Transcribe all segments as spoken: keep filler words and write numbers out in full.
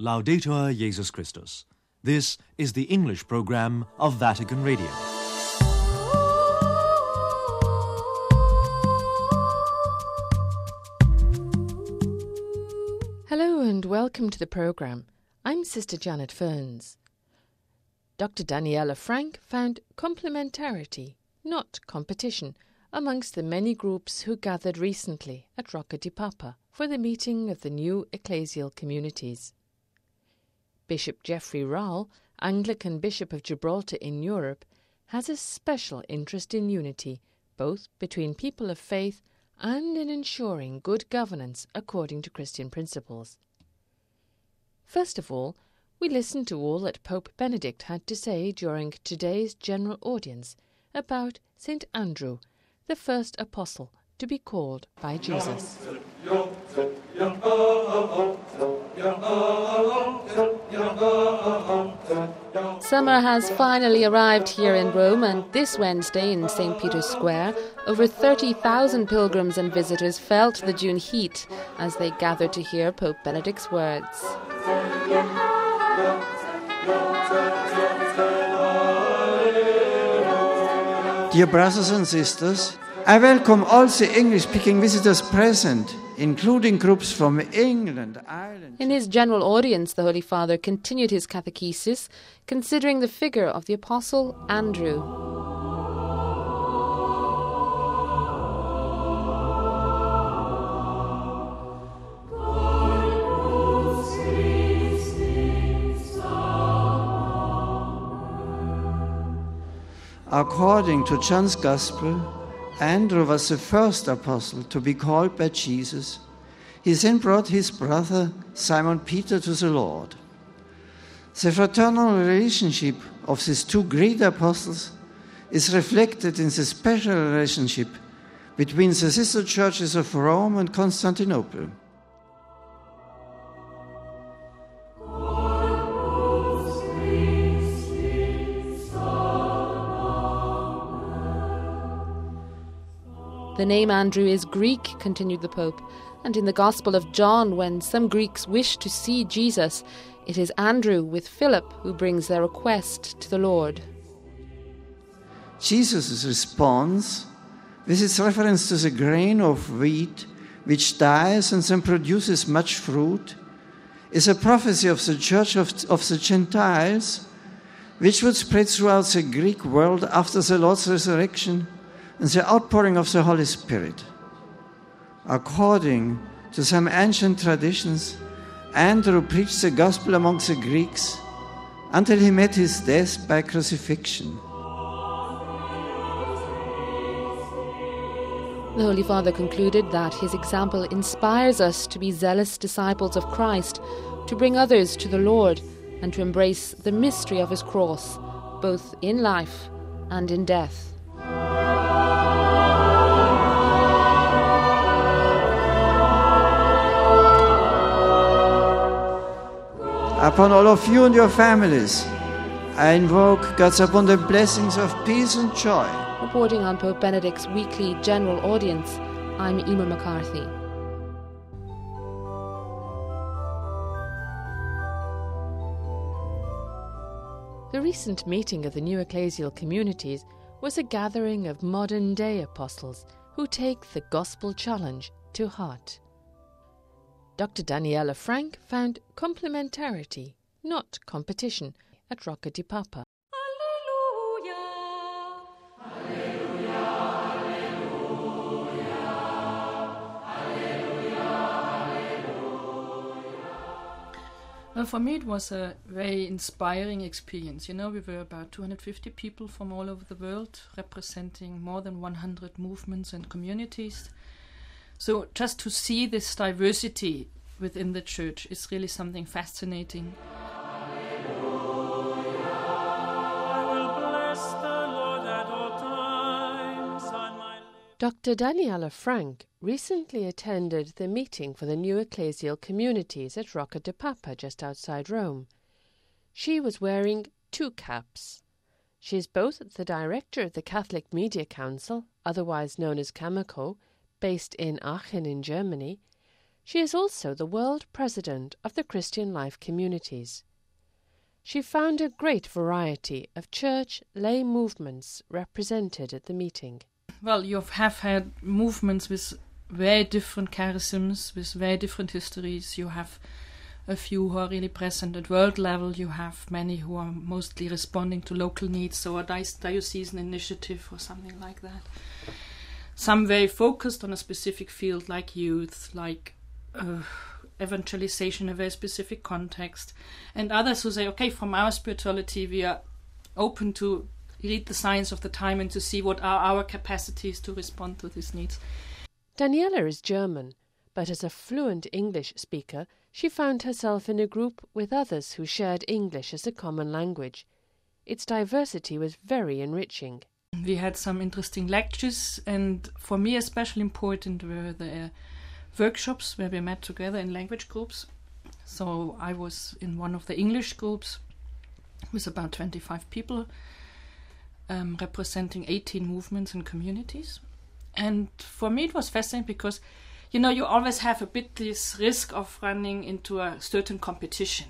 Laudetur Jesus Christus. This is the English program of Vatican Radio. Hello and welcome to the program. I'm Sister Janet Ferns. Doctor Daniela Frank found complementarity, not competition, amongst the many groups who gathered recently at Rocca di Papa for the meeting of the new ecclesial communities. Bishop Geoffrey Rowell, Anglican Bishop of Gibraltar in Europe, has a special interest in unity, both between people of faith and in ensuring good governance according to Christian principles. First of all, we listen to all that Pope Benedict had to say during today's general audience about Saint Andrew, the first apostle to be called by Jesus. Summer has finally arrived here in Rome, and this Wednesday in Saint Peter's Square, over thirty thousand pilgrims and visitors felt the June heat as they gathered to hear Pope Benedict's words. Dear brothers and sisters, I welcome all the English-speaking visitors present, including groups from England, Ireland. In his general audience, the Holy Father continued his catechesis, considering the figure of the Apostle Andrew. According to John's Gospel, Andrew was the first apostle to be called by Jesus. He then brought his brother Simon Peter to the Lord. The fraternal relationship of these two great apostles is reflected in the special relationship between the sister churches of Rome and Constantinople. The name Andrew is Greek, continued the Pope, and in the Gospel of John, when some Greeks wish to see Jesus, it is Andrew with Philip who brings their request to the Lord. Jesus' response, with its reference to the grain of wheat which dies and then produces much fruit, is a prophecy of the Church of, of the Gentiles, which would spread throughout the Greek world after the Lord's resurrection and the outpouring of the Holy Spirit. According to some ancient traditions, Andrew preached the gospel among the Greeks until he met his death by crucifixion. The Holy Father concluded that his example inspires us to be zealous disciples of Christ, to bring others to the Lord, and to embrace the mystery of his cross, both in life and in death. Upon all of you and your families, I invoke God's abundant blessings of peace and joy. Reporting on Pope Benedict's weekly general audience, I'm Emer McCarthy. The recent meeting of the new ecclesial communities was a gathering of modern-day apostles who take the gospel challenge to heart. Doctor Daniela Frank found complementarity, not competition, at Rocca di Papa. Well, for me it was a very inspiring experience. You know, we were about two hundred fifty people from all over the world, representing more than one hundred movements and communities. So just to see this diversity within the church is really something fascinating. Doctor Daniela Frank recently attended the meeting for the new ecclesial communities at Rocca di Papa just outside Rome. She was wearing two caps. She is both the director of the Catholic Media Council, otherwise known as Cameco, based in Aachen in Germany, She is also the world president of the Christian Life Communities. She found a great variety of church lay movements represented at the meeting. Well, you have had movements with very different charisms, with very different histories. You have a few who are really present at world level. You have many who are mostly responding to local needs, so a diocesan initiative or something like that. Some very focused on a specific field, like youth, like uh, evangelization in a very specific context, and others who say, okay, from our spirituality we are open to read the signs of the time and to see what are our capacities to respond to these needs. Daniela is German, but as a fluent English speaker, she found herself in a group with others who shared English as a common language. Its diversity was very enriching. We had some interesting lectures, and for me especially important were the uh, workshops where we met together in language groups. So I was in one of the English groups with about twenty-five people, um, representing eighteen movements and communities. And for me it was fascinating because, you know, you always have a bit this risk of running into a certain competition.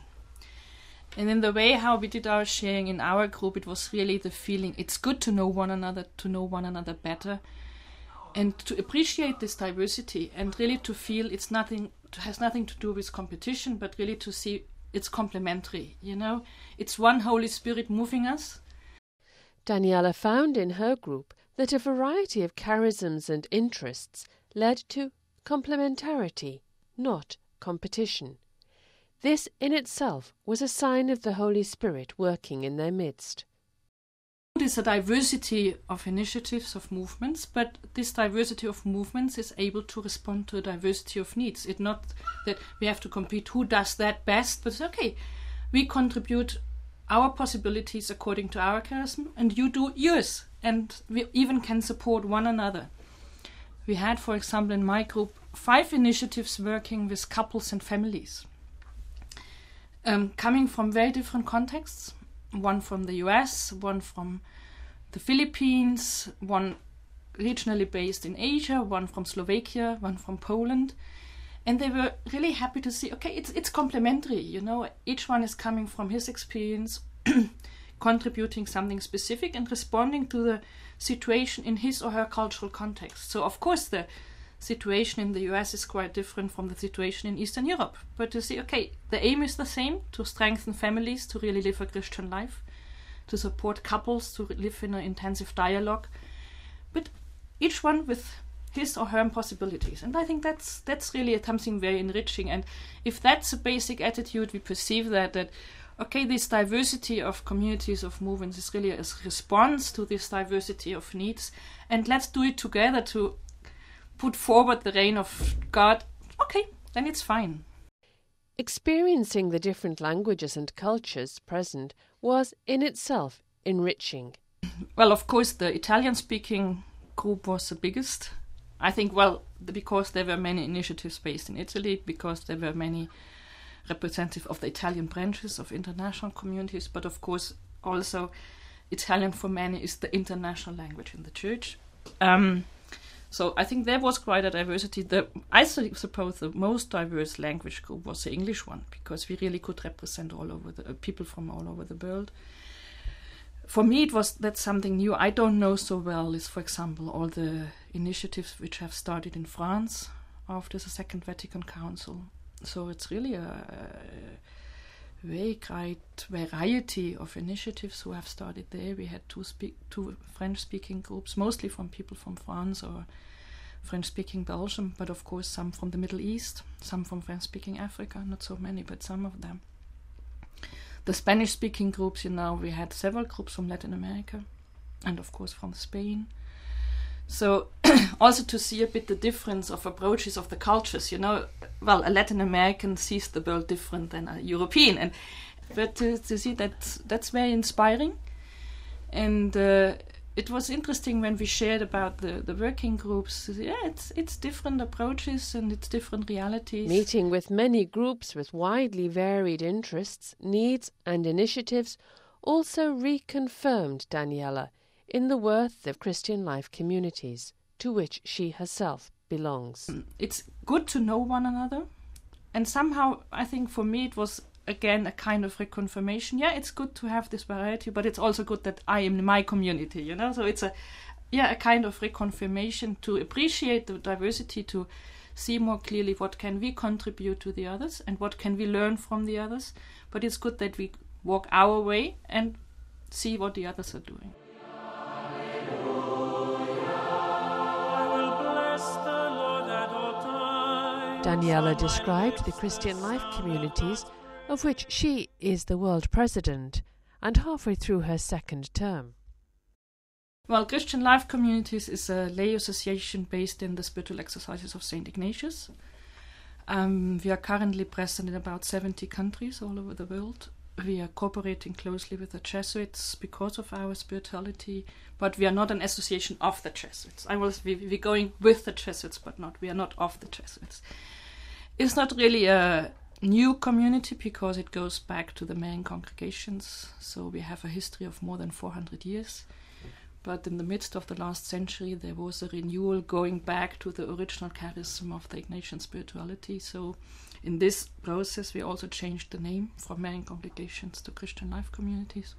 And in the way how we did our sharing in our group, it was really the feeling it's good to know one another, to know one another better, and to appreciate this diversity, and really to feel it's nothing, it has nothing to do with competition, but really to see it's complementary. You know, it's one Holy Spirit moving us. Daniela found in her group that a variety of charisms and interests led to complementarity, not competition. This in itself was a sign of the Holy Spirit working in their midst. There's a diversity of initiatives, of movements, but this diversity of movements is able to respond to a diversity of needs. It's not that we have to compete who does that best, but it's okay, we contribute our possibilities according to our charism, and you do yours, and we even can support one another. We had, for example, in my group, five initiatives working with couples and families. Um, coming from very different contexts, one from the U S, one from the Philippines, one regionally based in Asia, one from Slovakia, one from Poland. And they were really happy to see, okay, it's it's complementary, you know, each one is coming from his experience, contributing something specific and responding to the situation in his or her cultural context. So, of course, the situation in the U S is quite different from the situation in Eastern Europe. But to see, okay, the aim is the same, to strengthen families, to really live a Christian life, to support couples, to live in an intensive dialogue, but each one with his or her possibilities. And I think that's that's really something very enriching. And if that's a basic attitude, we perceive that, that okay, this diversity of communities, of movements is really a response to this diversity of needs, and let's do it together to put forward the reign of God, okay, then it's fine. Experiencing the different languages and cultures present was in itself enriching. Well, of course, the Italian-speaking group was the biggest. I think, well, because there were many initiatives based in Italy, because there were many representatives of the Italian branches of international communities, but of course also Italian for many is the international language in the church. Um, So I think there was quite a diversity. The, I suppose the most diverse language group was the English one, because we really could represent all over the uh, people from all over the world. For me, it was that's something new. I don't know so well is, for example, all the initiatives which have started in France after the Second Vatican Council. So it's really a, a very great variety of initiatives who have started there. We had two speak two French-speaking groups, mostly from people from France or French-speaking Belgium, but of course some from the Middle East, some from French-speaking Africa, not so many, but some of them. The Spanish-speaking groups, you know, we had several groups from Latin America, and of course from Spain. So also to see a bit the difference of approaches of the cultures, you know, well, a Latin American sees the world different than a European, and but to, to see that, that's very inspiring. And uh, it was interesting when we shared about the, the working groups. Yeah, it's it's different approaches and it's different realities. Meeting with many groups with widely varied interests, needs and initiatives also reconfirmed Daniela in the worth of Christian Life Communities, to which she herself belongs. It's good to know one another. And somehow, I think for me, it was, again, a kind of reconfirmation. Yeah, it's good to have this variety, but it's also good that I am in my community, you know? So it's a, yeah, a kind of reconfirmation to appreciate the diversity, to see more clearly what can we contribute to the others and what can we learn from the others. But it's good that we walk our way and see what the others are doing. Daniela described the Christian Life communities, of which she is the world president, and halfway through her second term. Well, Christian Life Communities is a lay association based in the spiritual exercises of Saint Ignatius. Um, we are currently present in about seventy countries all over the world. We are cooperating closely with the Jesuits because of our spirituality, but we are not an association of the Jesuits. I was we, we're going with the Jesuits, but not we are not of the Jesuits. It's not really a new community because it goes back to the main congregations. So we have a history of more than four hundred years. But in the midst of the last century, there was a renewal going back to the original charism of the Ignatian spirituality. So in this process, we also changed the name from Marian congregations to Christian Life Communities.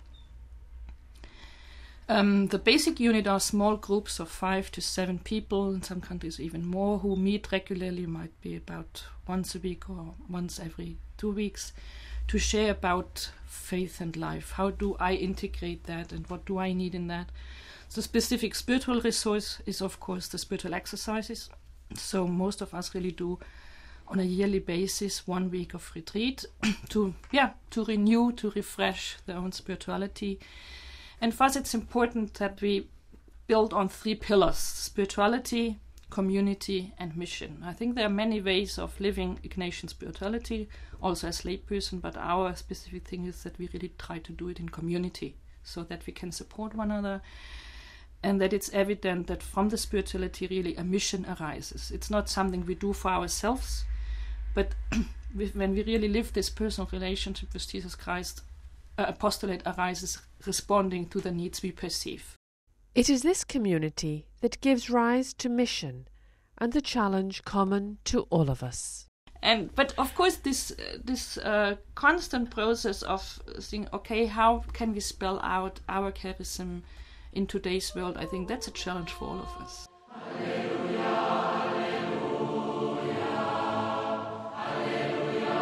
Um, the basic unit are small groups of five to seven people, in some countries even more, who meet regularly, might be about once a week or once every two weeks, to share about faith and life. How do I integrate that and what do I need in that? The specific spiritual resource is, of course, the spiritual exercises. So most of us really do, on a yearly basis, one week of retreat to, yeah, to renew, to refresh their own spirituality. And for us, it's important that we build on three pillars: spirituality, community, and mission. I think there are many ways of living Ignatian spirituality, also as layperson, but our specific thing is that we really try to do it in community so that we can support one another. And that it's evident that from the spirituality really a mission arises. It's not something we do for ourselves, but when we really live this personal relationship with Jesus Christ, uh, apostolate arises responding to the needs we perceive. It is this community that gives rise to mission and the challenge common to all of us. And but of course this uh, this uh, constant process of saying, okay, how can we spell out our charism in today's world, I think that's a challenge for all of us. Alleluia, alleluia, alleluia,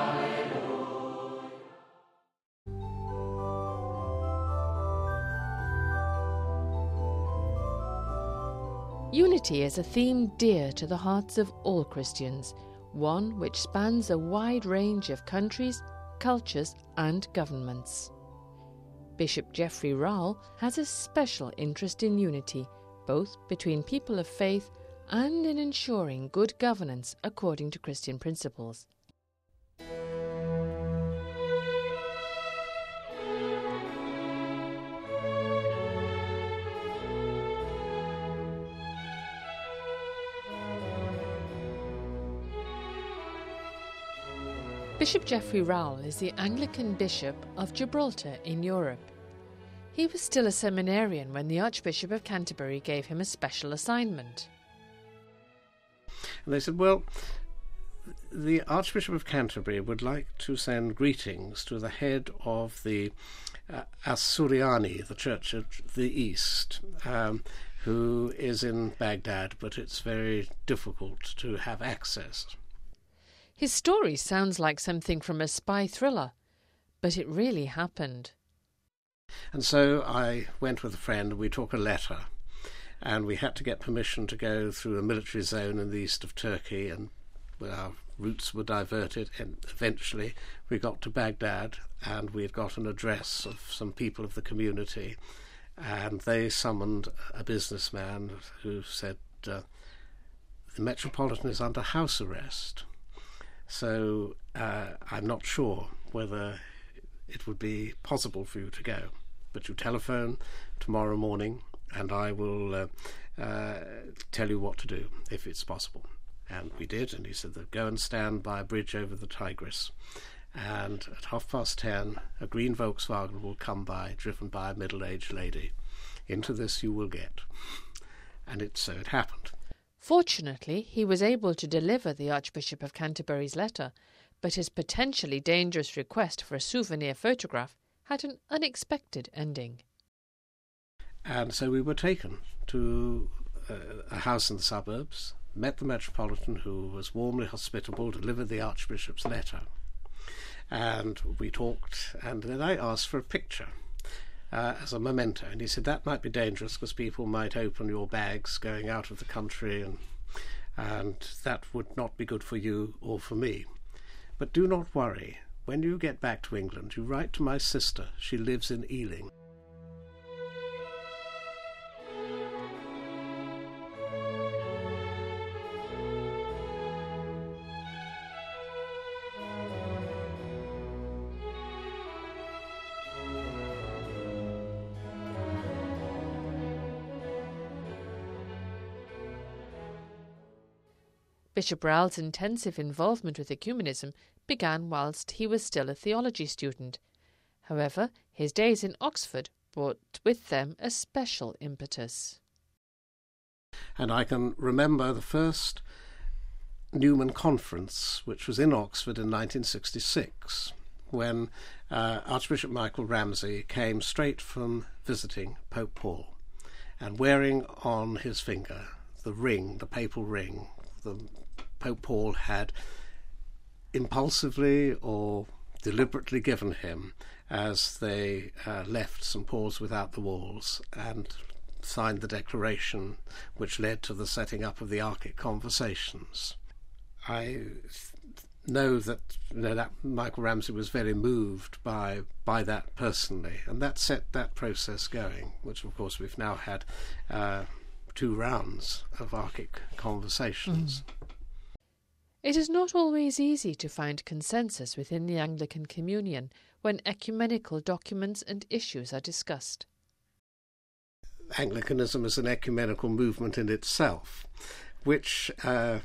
alleluia. Unity is a theme dear to the hearts of all Christians, one which spans a wide range of countries, cultures and governments. Bishop Geoffrey Rowell has a special interest in unity, both between people of faith and in ensuring good governance according to Christian principles. Bishop Geoffrey Rowell is the Anglican Bishop of Gibraltar in Europe. He was still a seminarian when the Archbishop of Canterbury gave him a special assignment. And they said, well, the Archbishop of Canterbury would like to send greetings to the head of the uh, Asuryani, the Church of the East, um, who is in Baghdad, but it's very difficult to have access. His story sounds like something from a spy thriller, but it really happened. And so I went with a friend and we took a letter, and we had to get permission to go through a military zone in the east of Turkey, and our routes were diverted, and eventually we got to Baghdad, and we had got an address of some people of the community, and they summoned a businessman who said, uh, the Metropolitan is under house arrest. So uh, I'm not sure whether it would be possible for you to go. But you telephone tomorrow morning and I will uh, uh, tell you what to do, if it's possible. And we did, and he said, go and stand by a bridge over the Tigris. And at half past ten, a green Volkswagen will come by, driven by a middle-aged lady. Into this you will get. And it so it happened. Fortunately, he was able to deliver the Archbishop of Canterbury's letter, but his potentially dangerous request for a souvenir photograph had an unexpected ending. And so we were taken to uh, a house in the suburbs, met the Metropolitan, who was warmly hospitable, delivered the Archbishop's letter. And we talked, and then I asked for a picture uh, as a memento. And he said that might be dangerous because people might open your bags going out of the country, and and that would not be good for you or for me. But do not worry. When you get back to England, you write to my sister. She lives in Ealing. Bishop Rowell's intensive involvement with ecumenism began whilst he was still a theology student. However, his days in Oxford brought with them a special impetus. And I can remember the first Newman Conference, which was in Oxford in nineteen sixty-six, when uh, Archbishop Michael Ramsey came straight from visiting Pope Paul, and wearing on his finger the ring, the papal ring, the Pope Paul had impulsively or deliberately given him as they uh, left Saint Paul's Without the Walls and signed the declaration which led to the setting up of the Archic Conversations. I know that, you know, that Michael Ramsey was very moved by by that personally, and that set that process going, which of course we've now had uh, two rounds of Archic Conversations. Mm. It is not always easy to find consensus within the Anglican Communion when ecumenical documents and issues are discussed. Anglicanism is an ecumenical movement in itself, which uh,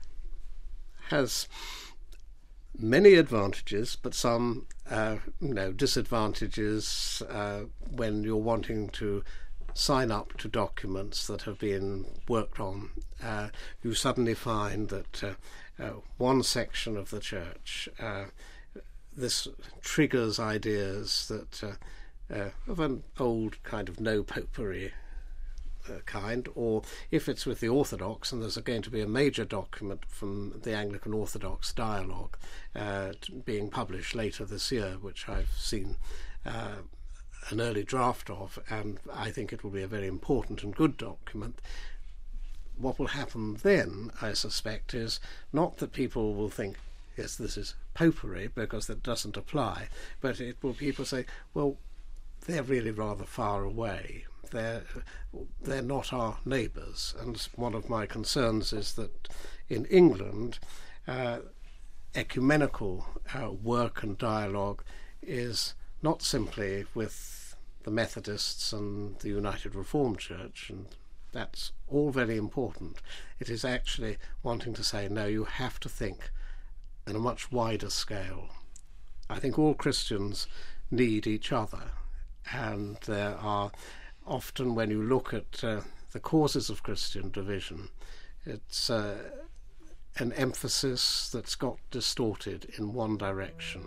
has many advantages, but some uh, you know, disadvantages uh, when you're wanting to sign up to documents that have been worked on. Uh, you suddenly find that uh, uh, one section of the church, uh, this triggers ideas that uh, uh, of an old kind of no popery uh, kind, or if it's with the Orthodox, and there's going to be a major document from the Anglican Orthodox dialogue uh, being published later this year, which I've seen uh, an early draft of, and I think it will be a very important and good document. What will happen then, I suspect, is not that people will think, yes, this is popery, because that doesn't apply, but it will people say, well, they're really rather far away. They're, they're not our neighbours. And one of my concerns is that in England, uh, ecumenical uh, work and dialogue is not simply with the Methodists and the United Reformed Church, and that's all very important. It is actually wanting to say, no, you have to think on a much wider scale. I think all Christians need each other, and there are often, when you look at uh, the causes of Christian division, it's uh, an emphasis that's got distorted in one direction.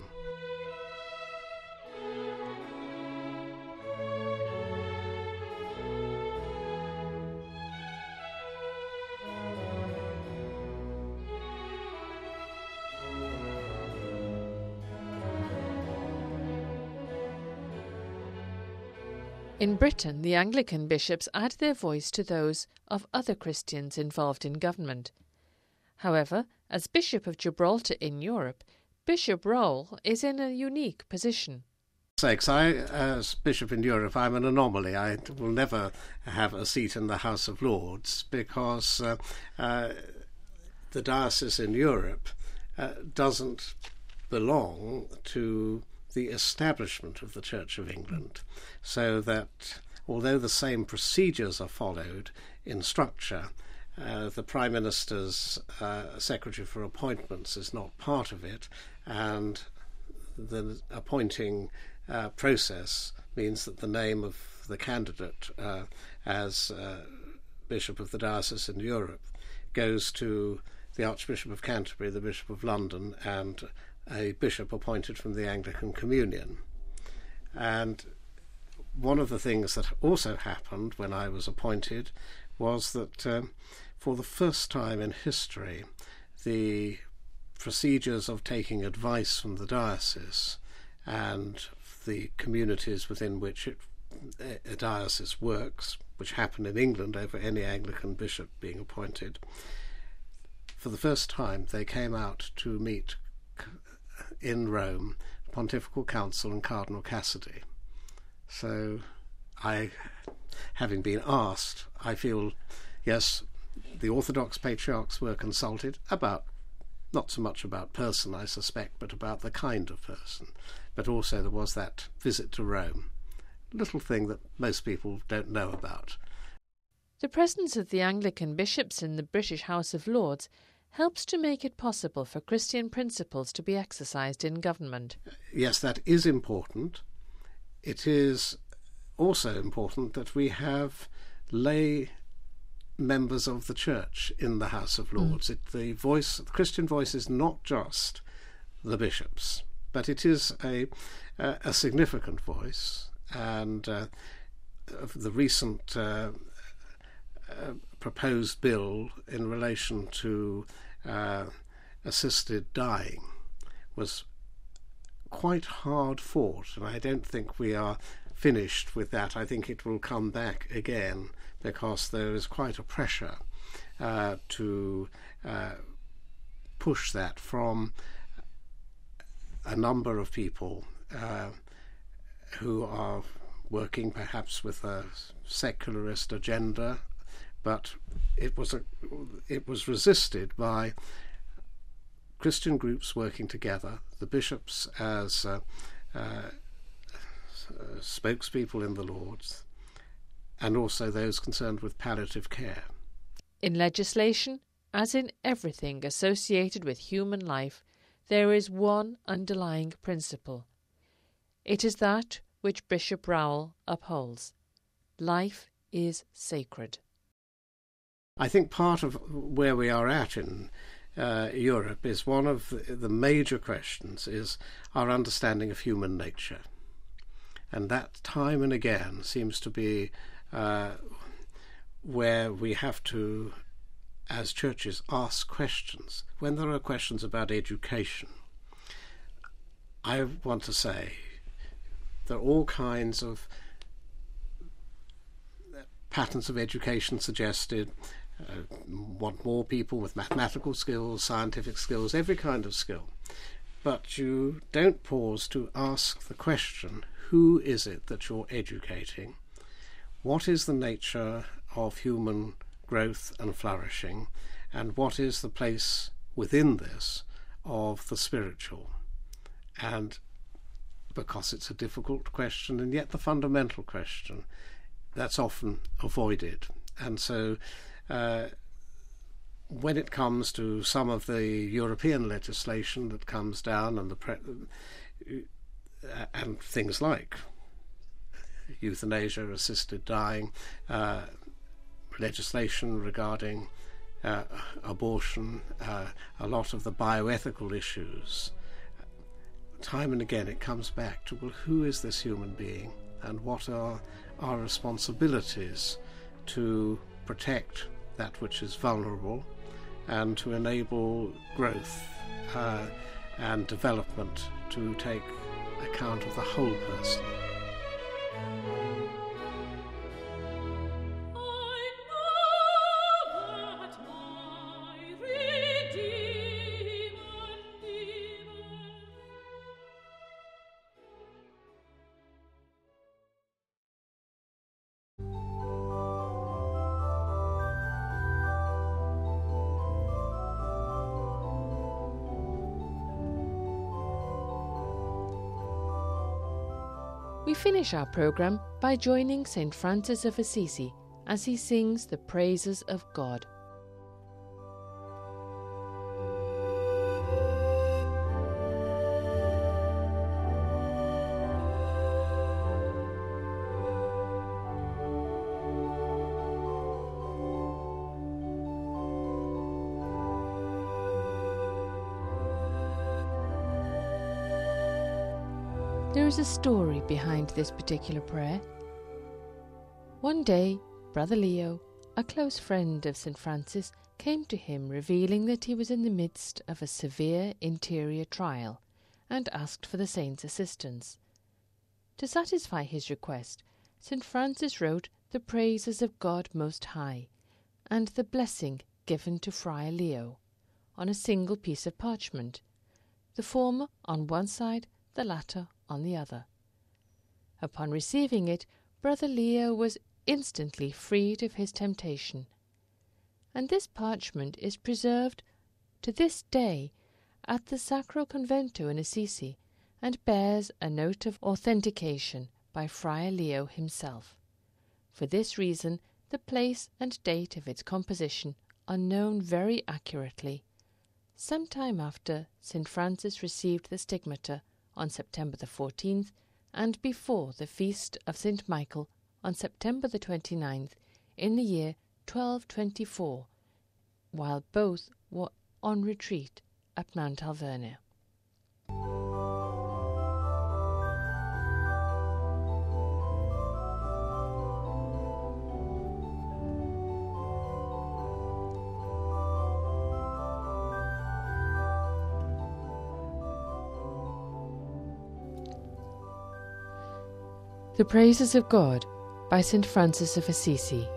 In Britain, the Anglican bishops add their voice to those of other Christians involved in government. However, as Bishop of Gibraltar in Europe, Bishop Rowell is in a unique position. Sakes, I, as Bishop in Europe, I'm an anomaly. I will never have a seat in the House of Lords because uh, uh, the diocese in Europe uh, doesn't belong to the establishment of the Church of England, so that although the same procedures are followed in structure, uh, the Prime Minister's uh, Secretary for Appointments is not part of it, and the appointing uh, process means that the name of the candidate uh, as uh, Bishop of the Diocese in Europe goes to the Archbishop of Canterbury, the Bishop of London, and a bishop appointed from the Anglican Communion. And one of the things that also happened when I was appointed was that um, for the first time in history, the procedures of taking advice from the diocese and the communities within which it, a diocese works, which happened in England over any Anglican bishop being appointed, for the first time they came out to meet in Rome, Pontifical Council and Cardinal Cassidy. So I, having been asked, I feel, yes, the Orthodox patriarchs were consulted about, not so much about person, I suspect, but about the kind of person. But also there was that visit to Rome, little thing that most people don't know about. The presence of the Anglican bishops in the British House of Lords helps to make it possible for Christian principles to be exercised in government. Yes, that is important. It is also important that we have lay members of the Church in the House of Lords. Mm. It, the voice, the Christian voice, is not just the bishops, but it is a a, a significant voice. And uh, the recent uh, uh, proposed bill in relation to uh, assisted dying was quite hard fought, and I don't think we are finished with that. I think it will come back again because there is quite a pressure uh, to uh, push that from a number of people uh, who are working perhaps with a secularist agenda, but it was a, it was resisted by Christian groups working together, the bishops as uh, uh, Uh, spokespeople in the Lords, and also those concerned with palliative care. In legislation, as in everything associated with human life, there is one underlying principle. It is that which Bishop Rowell upholds. Life is sacred. I think part of where we are at in uh, Europe is one of the, the major questions is our understanding of human nature. And that time and again seems to be uh, where we have to, as churches, ask questions. When there are questions about education, I want to say there are all kinds of patterns of education suggested. Uh, want more people with mathematical skills, scientific skills, every kind of skill. But you don't pause to ask the question, who is it that you're educating? What is the nature of human growth and flourishing? And what is the place within this of the spiritual? And because it's a difficult question and yet the fundamental question, that's often avoided. And so uh, when it comes to some of the European legislation that comes down and the pre- and things like euthanasia, assisted dying, uh, legislation regarding uh, abortion, uh, a lot of the bioethical issues, time and again it comes back to, well, who is this human being and what are our responsibilities to protect that which is vulnerable and to enable growth uh, and development to take account of the whole person. We finish our programme by joining Saint Francis of Assisi as he sings the praises of God. is a story behind this particular prayer. One day, Brother Leo, a close friend of Saint Francis, came to him revealing that he was in the midst of a severe interior trial and asked for the saint's assistance. To satisfy his request, Saint Francis wrote the praises of God Most High and the blessing given to Friar Leo on a single piece of parchment, the former on one side, the latter on the other. Upon receiving it, Brother Leo was instantly freed of his temptation, and this parchment is preserved to this day at the Sacro Convento in Assisi and bears a note of authentication by Friar Leo himself. For this reason, the place and date of its composition are known very accurately. Some time after Saint Francis received the stigmata on September the fourteenth, and before the feast of Saint Michael on September the twenty-ninth, in the year twelve twenty-four, while both were on retreat at Mount Alvernia. The Praises of God by Saint Francis of Assisi.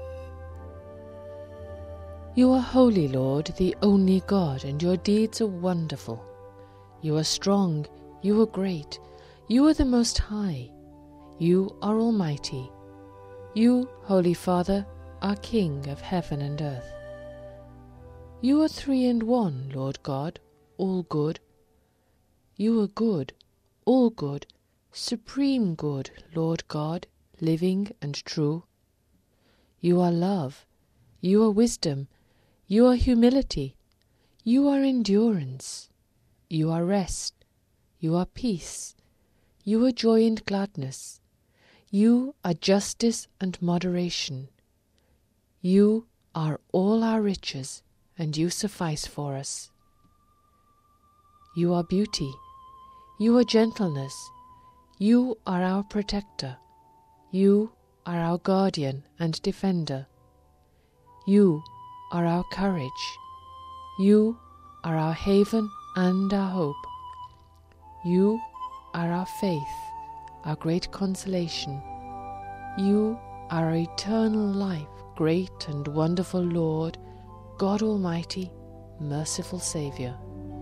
You are holy, Lord, the only God, and your deeds are wonderful. You are strong, you are great, you are the Most High, you are almighty. You, Holy Father, are King of heaven and earth. You are three in one, Lord God, all good. You are good, all good, supreme good, Lord God, living and true. You are love, you are wisdom, you are humility, you are endurance, you are rest, you are peace, you are joy and gladness, you are justice and moderation. You are all our riches, and you suffice for us. You are beauty, you are gentleness, you are our protector, you are our guardian and defender. You are our courage, you are our haven and our hope. You are our faith, our great consolation. You are our eternal life, great and wonderful Lord, God Almighty, merciful Saviour.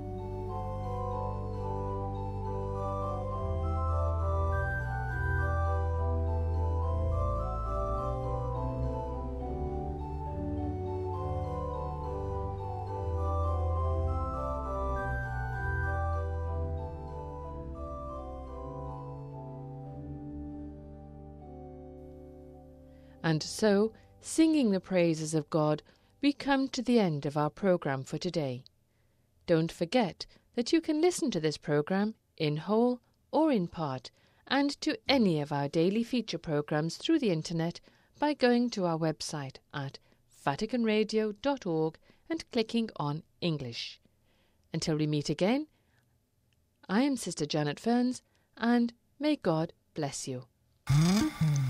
And so, singing the praises of God, we come to the end of our programme for today. Don't forget that you can listen to this programme in whole or in part, and to any of our daily feature programmes through the internet by going to our website at vatican radio dot org and clicking on English. Until we meet again, I am Sister Janet Ferns, and may God bless you.